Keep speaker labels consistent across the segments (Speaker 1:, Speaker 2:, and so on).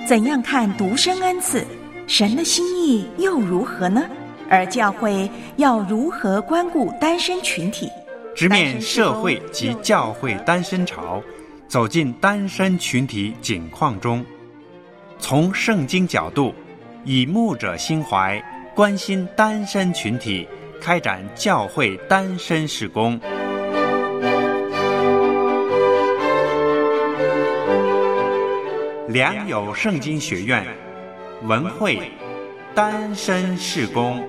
Speaker 1: 怎样看独生恩赐？神的心意又如何呢？而教会要如何关顾单身群体？
Speaker 2: 直面社会及教会单身潮，走进单身群体景况中，从圣经角度，以牧者心怀，关心单身群体，开展教会单身事工。良友圣经学院文会单身事工。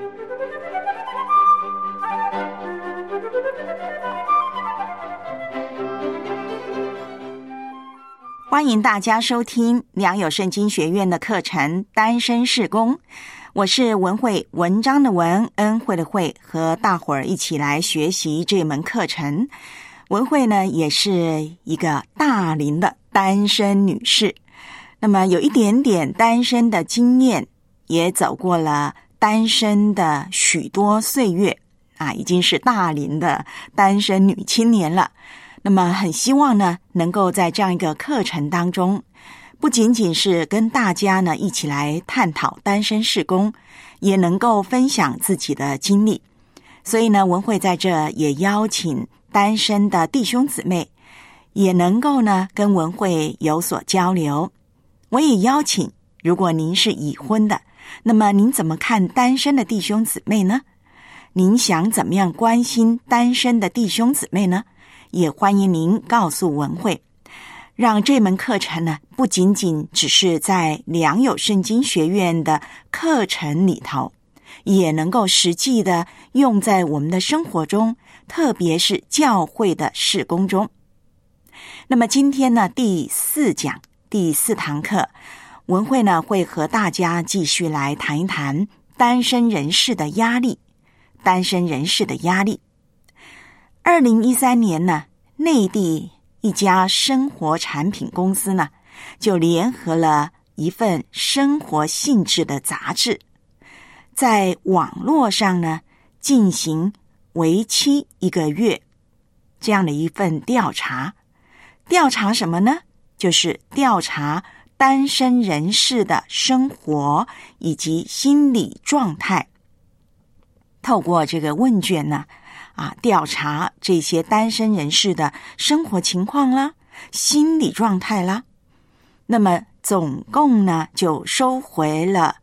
Speaker 1: 欢迎大家收听良友圣经学院的课程单身事工，我是文慧，文章的文，恩惠的惠，和大伙儿一起来学习这门课程。文慧呢也是一个大龄的单身女士，那么有一点点单身的经验，也走过了单身的许多岁月已经是大龄的单身女青年了。那么很希望呢，能够在这样一个课程当中，不仅仅是跟大家呢一起来探讨单身事工，也能够分享自己的经历。所以呢，文慧在这也邀请单身的弟兄姊妹，也能够呢跟文慧有所交流。我也邀请，如果您是已婚的，那么您怎么看单身的弟兄姊妹呢？您想怎么样关心单身的弟兄姊妹呢？也欢迎您告诉文慧，让这门课程呢，不仅仅只是在良友圣经学院的课程里头，也能够实际的用在我们的生活中，特别是教会的事工中。那么今天呢，第4讲第4堂课，文慧呢会和大家继续来谈一谈单身人士的压力。单身人士的压力。2013年呢，内地一家生活产品公司呢，就联合了一份生活性质的杂志，在网络上呢进行为期1个月这样的一份调查。调查什么呢？就是调查单身人士的生活以及心理状态。透过这个问卷呢，调查这些单身人士的生活情况啦、心理状态啦。那么总共呢，就收回了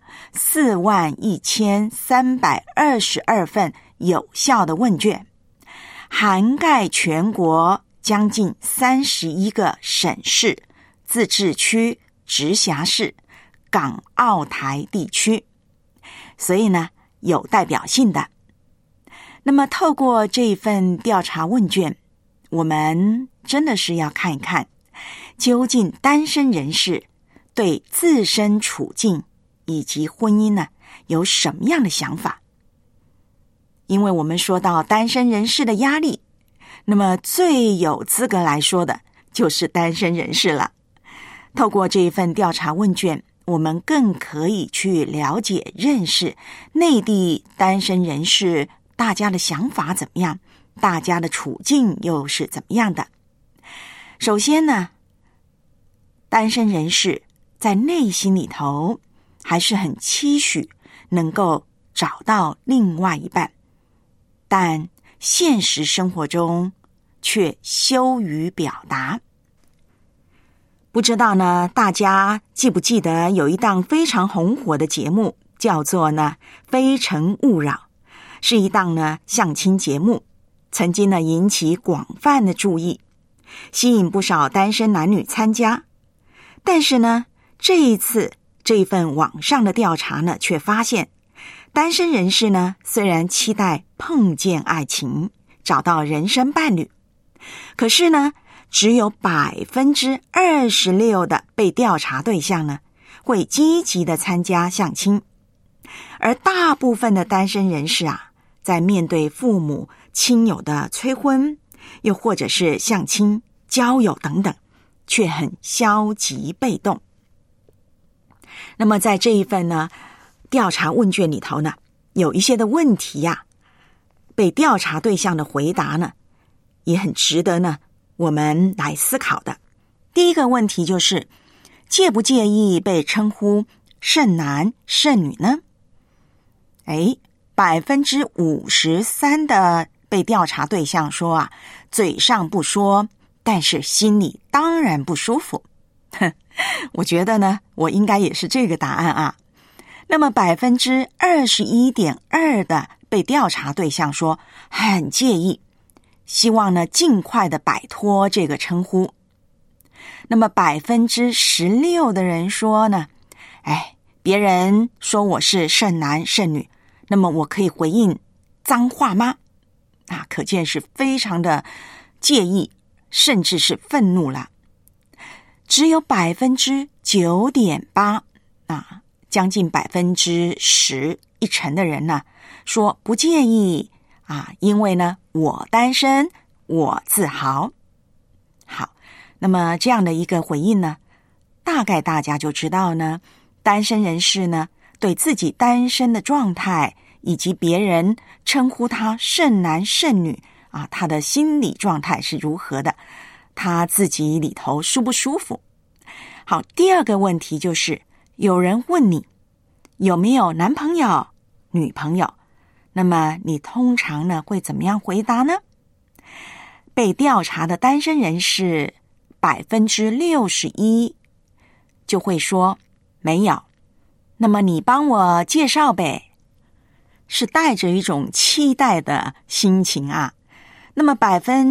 Speaker 1: 41322份有效的问卷，涵盖全国将近31个省市、自治区、直辖市、港澳台地区，所以呢，有代表性的。那么透过这份调查问卷，我们真的是要看一看，究竟单身人士对自身处境以及婚姻呢，有什么样的想法。因为我们说到单身人士的压力，那么最有资格来说的就是单身人士了。透过这一份调查问卷，我们更可以去了解认识内地单身人士大家的想法怎么样，大家的处境又是怎么样的。首先呢，单身人士在内心里头还是很期许能够找到另外一半，但现实生活中却羞于表达。不知道呢，大家记不记得有一档非常红火的节目，叫做呢《非诚勿扰》，是一档呢相亲节目，曾经呢引起广泛的注意，吸引不少单身男女参加。但是呢，这一次这份网上的调查呢，却发现单身人士呢，虽然期待碰见爱情，找到人生伴侣，可是呢，只有26%的被调查对象呢，会积极的参加相亲，而大部分的单身人士在面对父母亲友的催婚，又或者是相亲、交友等等，却很消极被动。那么在这一份呢调查问卷里头呢，有一些的问题被调查对象的回答呢，也很值得呢我们来思考的。第一个问题就是， 介不介意被称呼剩男剩女呢？53%的被调查对象说嘴上不说，但是心里当然不舒服。我觉得呢，我应该也是这个答案那么21.2%的被调查对象说很介意，希望呢尽快的摆脱这个称呼。那么16%的人说呢，别人说我是剩男剩女，那么我可以回应脏话吗？可见是非常的介意，甚至是愤怒了。只有9.8%将近10%，一成的人呢说不介意因为呢我单身，我自豪。好，那么这样的一个回应呢，大概大家就知道呢，单身人士呢对自己单身的状态以及别人称呼他剩男剩女他的心理状态是如何的，他自己里头舒不舒服。好，第二个问题就是有人问你有没有男朋友女朋友，那么你通常呢会怎么样回答呢？被调查的单身人士61%就会说没有，那么你帮我介绍呗，是带着一种期待的心情那么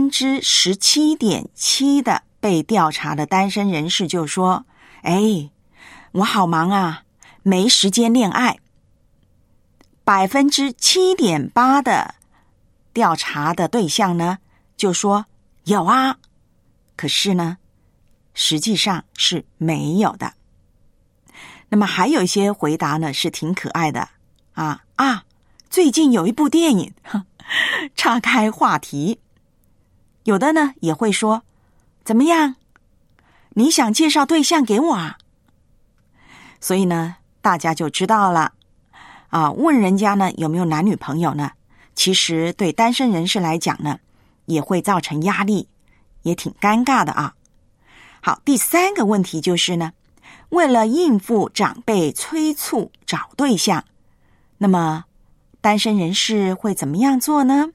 Speaker 1: 17.7%的被调查的单身人士就说我好忙没时间恋爱。7.8%的调查的对象呢就说有可是呢实际上是没有的。那么还有一些回答呢是挺可爱的最近有一部电影，岔开话题。有的呢也会说怎么样，你想介绍对象给我所以呢大家就知道了问人家呢有没有男女朋友呢，其实对单身人士来讲呢也会造成压力，也挺尴尬的好，第三个问题就是呢，为了应付长辈催促找对象，那么单身人士会怎么样做呢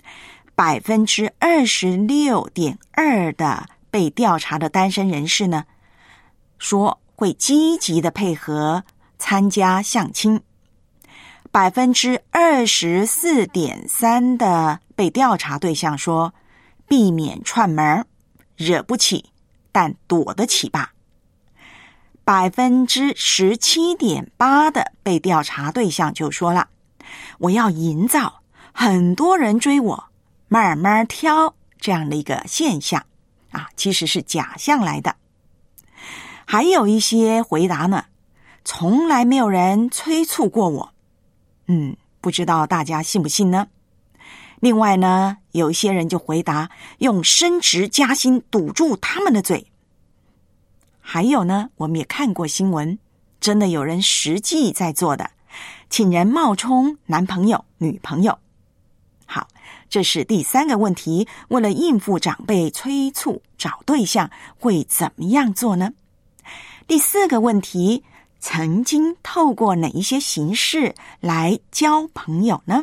Speaker 1: ？26.2% 的被调查的单身人士呢说会积极的配合参加相亲。24.3% 的被调查对象说避免串门，惹不起但躲得起吧。17.8% 的被调查对象就说了，我要营造很多人追我，慢慢挑这样的一个现象其实是假象来的。还有一些回答呢，从来没有人催促过我，不知道大家信不信呢？另外呢，有一些人就回答用升职加薪堵住他们的嘴。还有呢，我们也看过新闻，真的有人实际在做的，请人冒充男朋友女朋友。好，这是第三个问题，为了应付长辈催促找对象会怎么样做呢？第四个问题，曾经透过哪一些形式来交朋友呢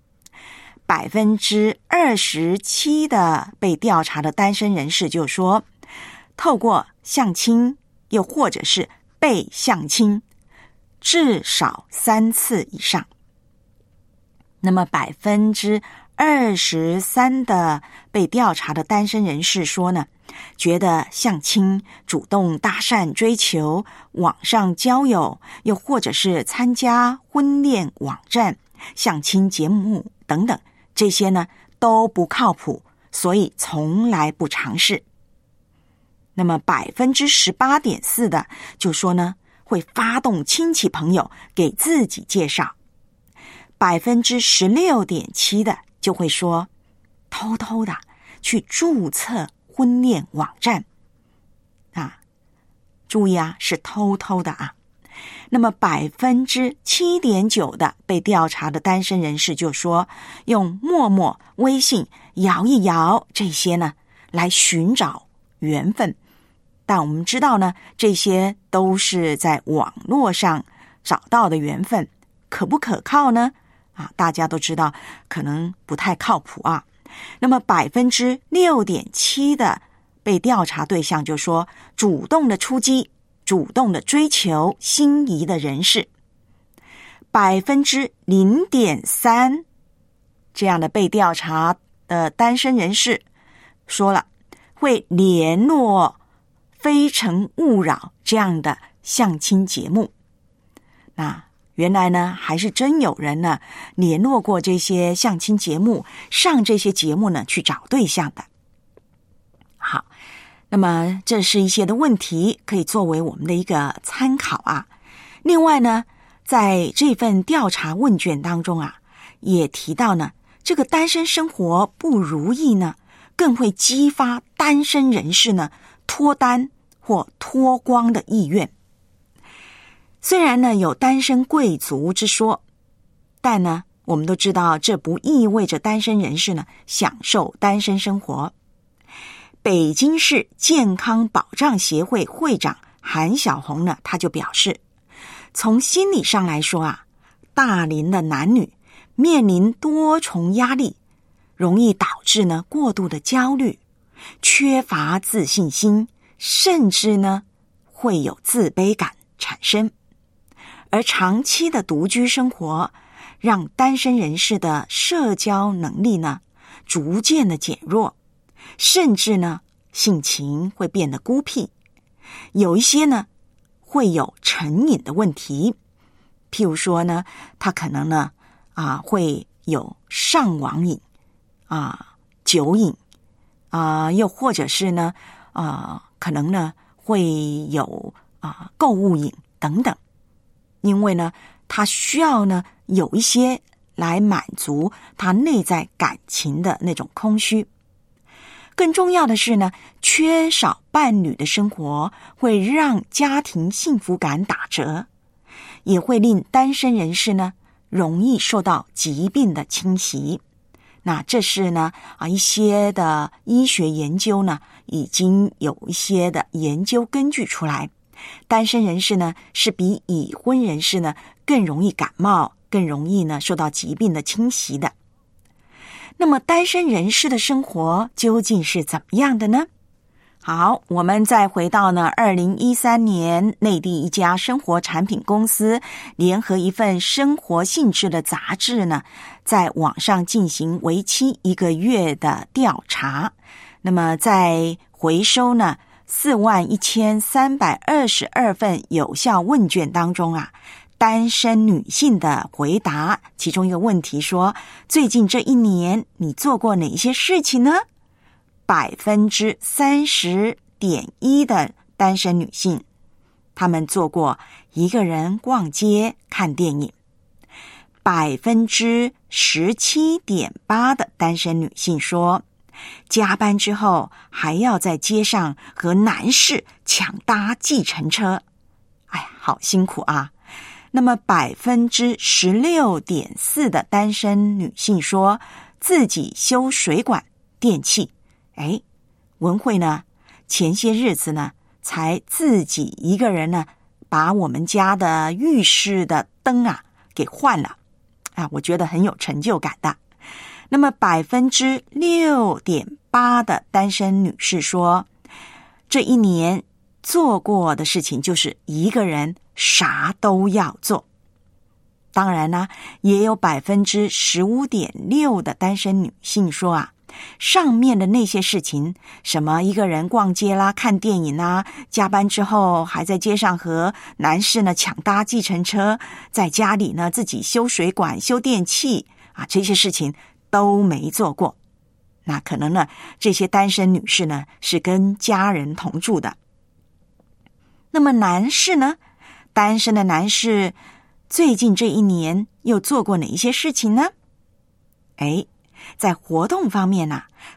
Speaker 1: ？27%的被调查的单身人士就说，透过相亲又或者是被相亲至少3次以上。那么23%的被调查的单身人士说呢，觉得相亲、主动搭讪、追求、网上交友，又或者是参加婚恋网站、相亲节目等等，这些呢都不靠谱，所以从来不尝试。那么18.4% 的就说呢，会发动亲戚朋友给自己介绍。16.7% 的就会说偷偷的去注册婚恋网站注意是偷偷的那么7.9% 的被调查的单身人士就说用陌陌、微信、摇一摇这些呢来寻找缘分， 但我们知道呢，这些都是在网络上找到的缘分，可不可靠呢？大家都知道可能不太靠谱啊。那么 6.7% 的被调查对象就说主动的出击，主动的追求心仪的人士。 0.3% 这样的被调查的单身人士说了会联络非诚勿扰这样的相亲节目。那原来呢，还是真有人呢联络过这些相亲节目，上这些节目呢去找对象的。好，那么这是一些的问题，可以作为我们的一个参考啊。另外呢，在这份调查问卷当中啊，也提到呢，这个单身生活不如意呢，更会激发单身人士呢脱单或脱光的意愿。虽然呢有单身贵族之说，但呢我们都知道这不意味着单身人士呢享受单身生活。北京市健康保障协会会长韩小红呢，他就表示，从心理上来说啊，大龄的男女面临多重压力，容易导致呢过度的焦虑，缺乏自信心，甚至呢会有自卑感产生。而长期的独居生活让单身人士的社交能力呢逐渐的减弱，甚至呢性情会变得孤僻，有一些呢会有成瘾的问题，譬如说呢他可能呢会有上网瘾酒瘾又或者是呢可能呢会有购物瘾等等。因为呢他需要呢有一些来满足他内在感情的那种空虚。更重要的是呢，缺少伴侣的生活会让家庭幸福感打折，也会令单身人士呢容易受到疾病的侵袭。那这是呢一些的医学研究呢已经有一些的研究根据出来，单身人士呢是比已婚人士呢更容易感冒，更容易呢受到疾病的侵袭的。那么单身人士的生活究竟是怎么样的呢？好，我们再回到呢2013年，内地一家生活产品公司联合一份生活性质的杂志呢，在网上进行为期1个月的调查。那么在回收呢41322份有效问卷当中啊，单身女性的回答，其中一个问题说，最近这1年你做过哪些事情呢？ 30.1% 的单身女性，她们做过一个人逛街看电影。 17.8% 的单身女性说，加班之后还要在街上和男士抢搭计程车，哎呀，好辛苦啊。那么 16.4% 的单身女性说自己修水管电器。文慧呢前些日子呢才自己一个人呢把我们家的浴室的灯给换了我觉得很有成就感的。那么 6.8% 的单身女士说，这1年做过的事情就是一个人啥都要做。当然呢，也有 15.6% 的单身女性说上面的那些事情，什么一个人逛街啦、看电影啦、加班之后还在街上和男士呢抢搭计程车，在家里呢自己修水管、修电器这些事情都没做过。那可能呢这些单身女士呢是跟家人同住的。那么男士呢，单身的男士最近这1年又做过哪一些事情呢？在活动方面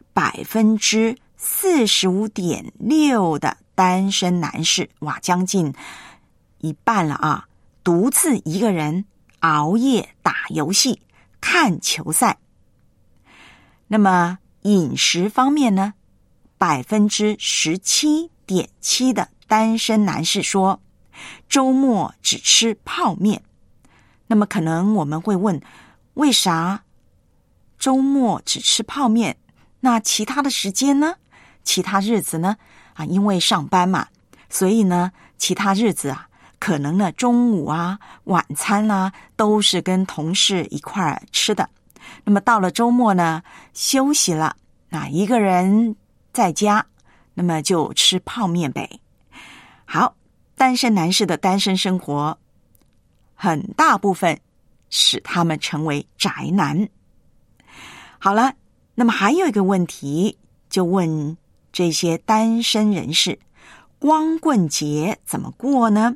Speaker 1: 45.6% 的单身男士，将近一半了独自一个人熬夜打游戏、看球赛。那么饮食方面呢，17.1% 50.7%的单身男士说，周末只吃泡面。那么可能我们会问，为啥周末只吃泡面？那其他的时间呢？其他日子呢？因为上班嘛，所以呢，其他日子可能呢，中午晚餐都是跟同事一块儿吃的。那么到了周末呢，休息了，一个人在家，那么就吃泡面呗。好，单身男士的单身生活，很大部分使他们成为宅男。好了，那么还有一个问题，就问这些单身人士，光棍节怎么过呢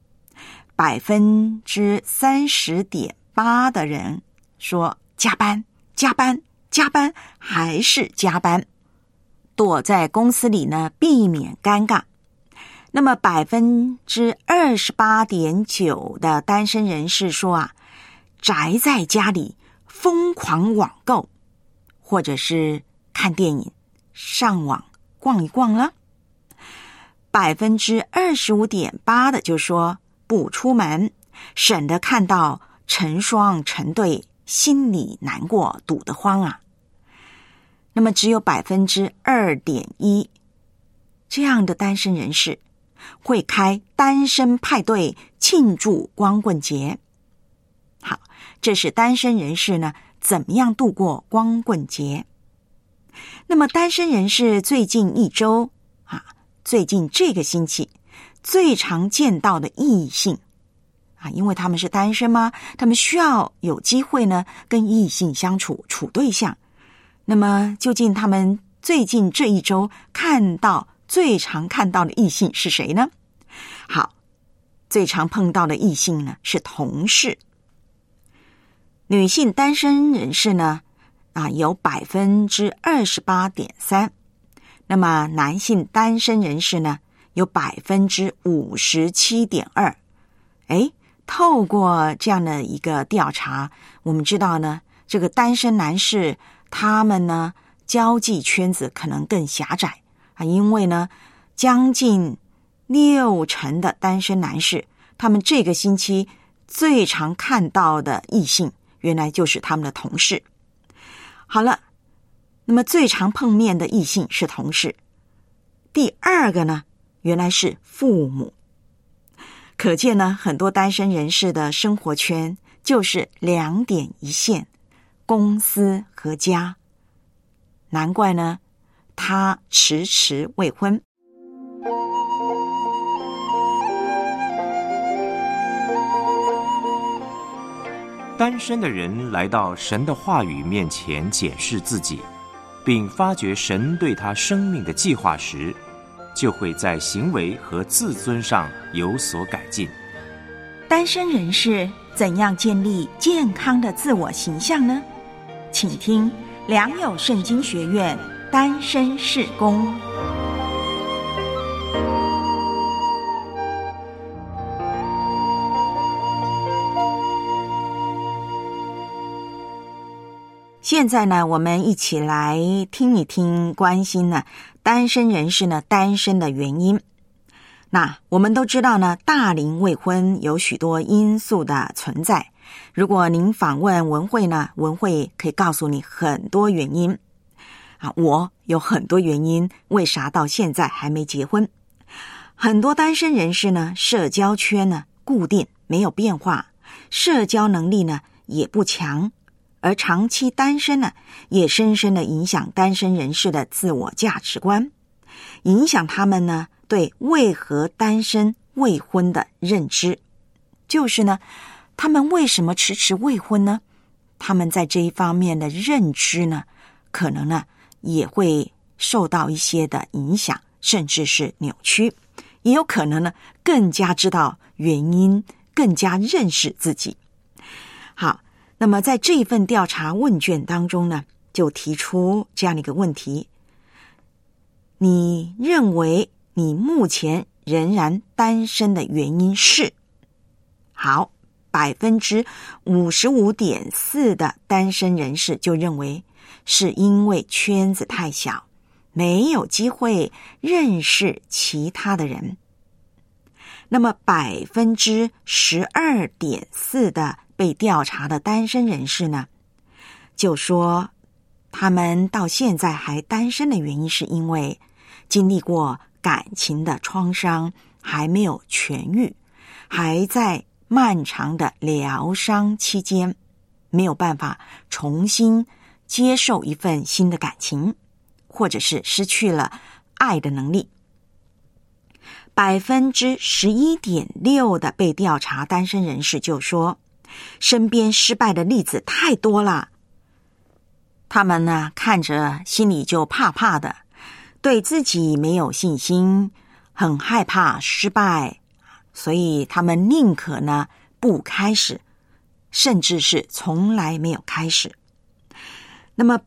Speaker 1: ？30.8%的人说加班，加班，加班，还是加班，躲在公司里呢，避免尴尬。那么28.9%的单身人士说宅在家里疯狂网购，或者是看电影、上网逛一逛了。25.8%的就说不出门，省得看到成双成对，心里难过，堵得慌那么只有2.1%这样的单身人士会开单身派对庆祝光棍节。好，这是单身人士呢怎么样度过光棍节。那么单身人士最近一周最近这个星期最常见到的异性因为他们是单身嘛，他们需要有机会呢跟异性相处，处对象。那么究竟他们最近这一周最常看到的异性是谁呢？好，最常碰到的异性呢是同事。女性单身人士呢有 28.3%， 那么男性单身人士呢有 57.2%。 透过这样的一个调查，我们知道呢，这个单身男士他们呢交际圈子可能更狭窄因为呢将近60%的单身男士，他们这个星期最常看到的异性原来就是他们的同事。好了，那么最常碰面的异性是同事，第二个呢原来是父母。可见呢，很多单身人士的生活圈就是两点一线，公司和家。难怪呢他迟迟未婚。
Speaker 3: 单身的人来到神的话语面前检视自己，并发觉神对他生命的计划时，就会在行为和自尊上有所改进。
Speaker 1: 单身人士怎样建立健康的自我形象呢？请听良友圣经学院单身事工。现在呢，我们一起来听一听，关心呢单身人士呢单身的原因。那我们都知道呢，大龄未婚有许多因素的存在。如果您访问文慧呢，文慧可以告诉你很多原因我有很多原因，为啥到现在还没结婚？很多单身人士呢，社交圈呢固定，没有变化，社交能力呢也不强。而长期单身呢，也深深的影响单身人士的自我价值观，影响他们呢对为何单身未婚的认知。就是呢，他们为什么迟迟未婚呢？他们在这一方面的认知呢，可能呢也会受到一些的影响，甚至是扭曲，也有可能呢更加知道原因，更加认识自己。好，那么在这一份调查问卷当中呢，就提出这样的一个问题：你认为你目前仍然单身的原因是？好，55.4% 的单身人士就认为是因为圈子太小， 没有机会认识其他的人。那么 12.4% 的被调查的单身人士呢，就说他们到现在还单身的原因是因为经历过感情的创伤，还没有痊愈，还在漫长的疗伤期间，没有办法重新接受一份新的感情，或者是失去了爱的能力。11.6% 的被调查单身人士就说，身边失败的例子太多了，他们呢看着心里就怕怕的，对自己没有信心，很害怕失败，所以他们宁可呢不开始，甚至是从来没有开始。那么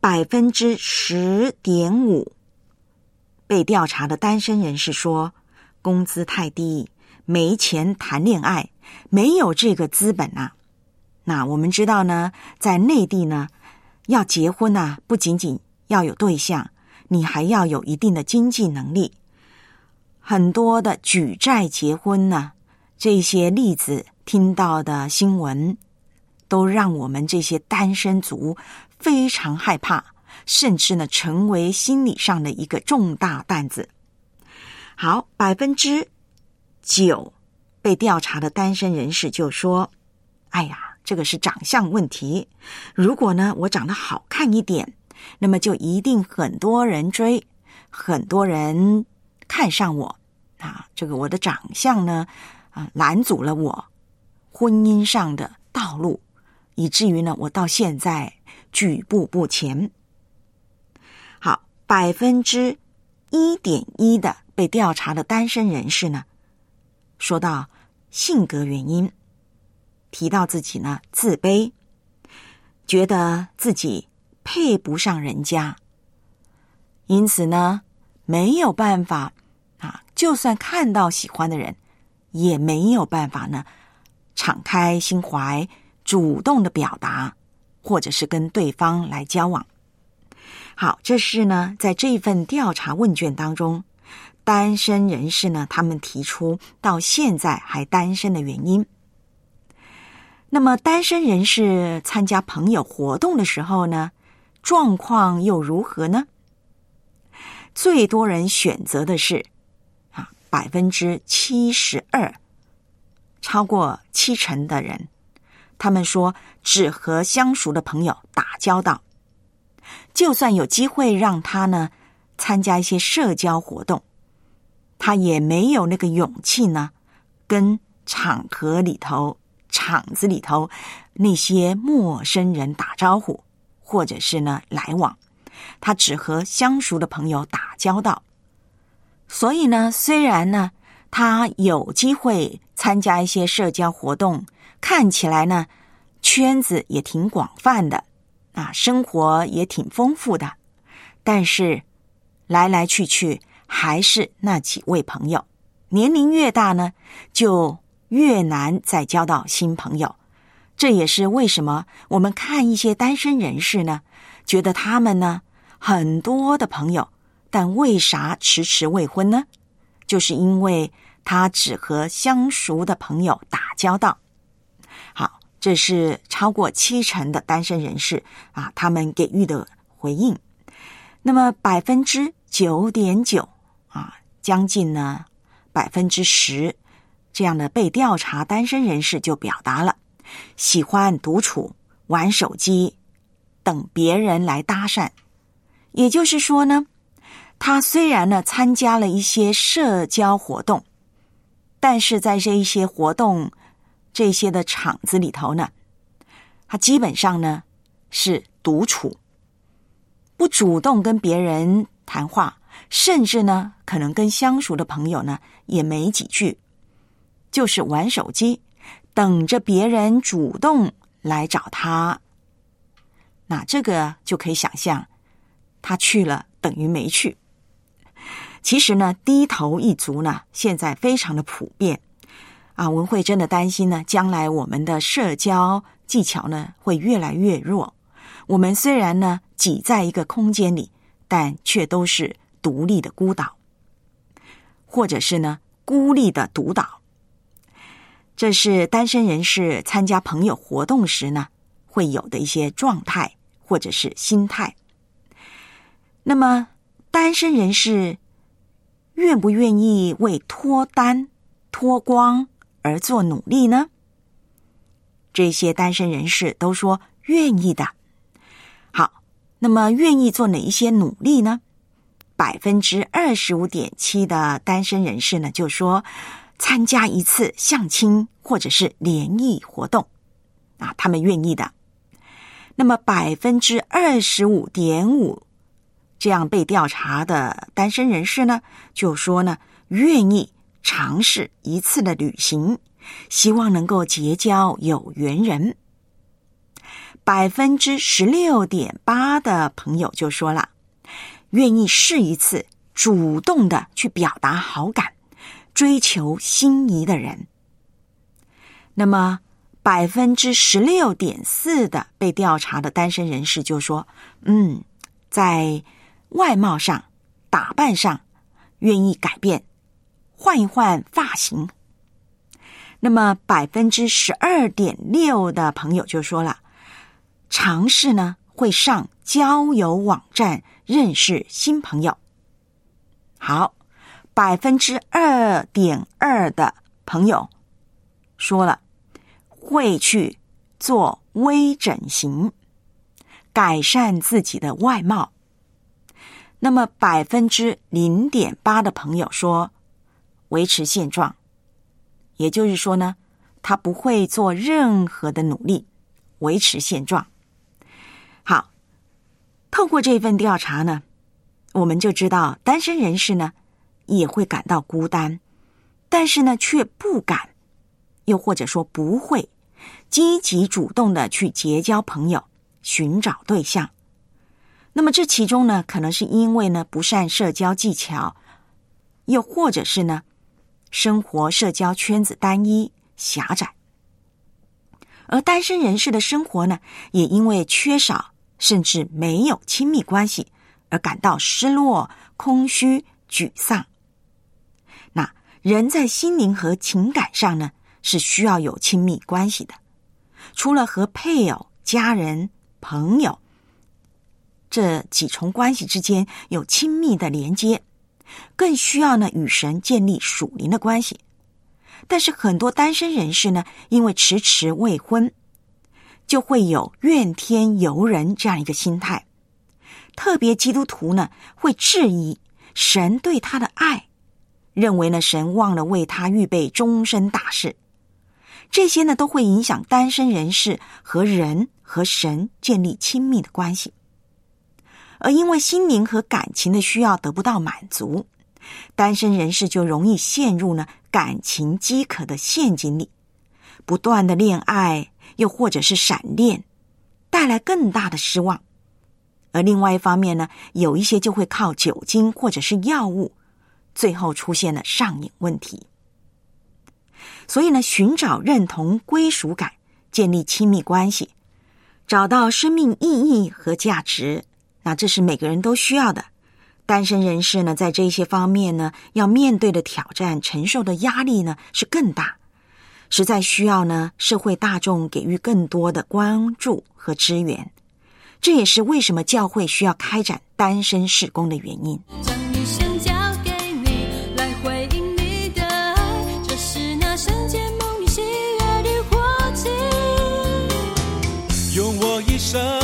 Speaker 1: 10.5% 被调查的单身人士说，工资太低，没钱谈恋爱，没有这个资本啊。那我们知道呢，在内地呢，要结婚啊，不仅仅要有对象，你还要有一定的经济能力。很多的举债结婚呢，这些例子听到的新闻，都让我们这些单身族非常害怕，甚至呢成为心理上的一个重大担子。好， 9% 被调查的单身人士就说，哎呀，这个是长相问题，如果呢我长得好看一点，那么就一定很多人追，很多人看上我啊，这个我的长相呢拦阻了我婚姻上的道路，以至于呢我到现在举步不前。好， 1.1% 的被调查的单身人士呢，说到性格原因，提到自己呢自卑，觉得自己配不上人家，因此呢没有办法就算看到喜欢的人，也没有办法呢敞开心怀，主动的表达，或者是跟对方来交往。好，这是呢在这份调查问卷当中，单身人士呢他们提出到现在还单身的原因。那么单身人士参加朋友活动的时候呢，状况又如何呢？最多人选择的是72%，超过70%的人，他们说只和相熟的朋友打交道，就算有机会让他呢参加一些社交活动，他也没有那个勇气呢跟场子里头那些陌生人打招呼，或者是呢来往，他只和相熟的朋友打交道。所以呢，虽然呢他有机会参加一些社交活动，看起来呢圈子也挺广泛的生活也挺丰富的，但是来来去去还是那几位朋友，年龄越大呢就越难再交到新朋友。这也是为什么我们看一些单身人士呢，觉得他们呢很多的朋友，但为啥迟迟未婚呢？就是因为他只和相熟的朋友打交道。好，这是超过70%的单身人士他们给予的回应。那么 9.9% 将近呢 10% 这样的被调查单身人士就表达了喜欢独处、玩手机，等别人来搭讪。也就是说呢，他虽然呢参加了一些社交活动，但是在这一些活动这些的场子里头呢，他基本上呢是独处，不主动跟别人谈话，甚至呢可能跟相熟的朋友呢也没几句，就是玩手机，等着别人主动来找他。那这个就可以想象，他去了等于没去。其实呢，低头一族呢现在非常的普遍文慧真的担心呢，将来我们的社交技巧呢会越来越弱。我们虽然呢挤在一个空间里，但却都是独立的孤岛，或者是呢孤立的独岛。这是单身人士参加朋友活动时呢会有的一些状态或者是心态。那么单身人士愿不愿意为脱单脱光而做努力呢？这些单身人士都说愿意的。好，那么愿意做哪一些努力呢？ 25.7% 的单身人士呢就说参加一次相亲或者是联谊活动啊，他们愿意的。那么 25.5% 这样被调查的单身人士呢就说呢愿意尝试一次的旅行，希望能够结交有缘人。 16.8% 的朋友就说了愿意试一次主动的去表达好感，追求心仪的人。那么 16.4% 的被调查的单身人士就说在外貌上打扮上愿意改变，换一换发型。那么 12.6% 的朋友就说了尝试呢会上交友网站认识新朋友。好， 2.2% 的朋友说了会去做微整形，改善自己的外貌。那么 0.8% 的朋友说维持现状，也就是说呢他不会做任何的努力，维持现状。好，透过这份调查呢我们就知道单身人士呢也会感到孤单，但是呢却不敢，又或者说不会积极主动的去结交朋友，寻找对象。那么这其中呢可能是因为呢不善社交技巧，又或者是呢生活社交圈子单一狭窄。而单身人士的生活呢也因为缺少甚至没有亲密关系而感到失落、空虚、沮丧。那人在心灵和情感上呢是需要有亲密关系的，除了和配偶、家人、朋友这几重关系之间有亲密的连接，更需要呢与神建立属灵的关系。但是很多单身人士呢因为迟迟未婚，就会有怨天尤人这样一个心态。特别基督徒呢会质疑神对他的爱，认为呢神忘了为他预备终身大事。这些呢都会影响单身人士和人和神建立亲密的关系。而因为心灵和感情的需要得不到满足，单身人士就容易陷入呢感情饥渴的陷阱里，不断的恋爱又或者是闪恋，带来更大的失望。而另外一方面呢，有一些就会靠酒精或者是药物，最后出现了上瘾问题。所以呢，寻找认同归属感，建立亲密关系，找到生命意义和价值，那这是每个人都需要的。单身人士呢，在这些方面呢，要面对的挑战、承受的压力呢，是更大，实在需要呢，社会大众给予更多的关注和支援。这也是为什么教会需要开展单身事工的原因。
Speaker 4: 将一生交给你，来回应你的爱，这是那圣洁蒙你喜悦的活祭。
Speaker 5: 用我一生